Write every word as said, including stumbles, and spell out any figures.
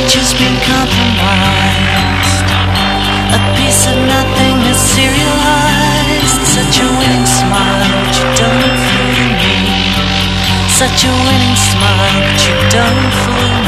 future's been compromised. A piece of nothing is serialized. Such a winning smile, but you don't fool me. Such a winning smile, but you don't fool me.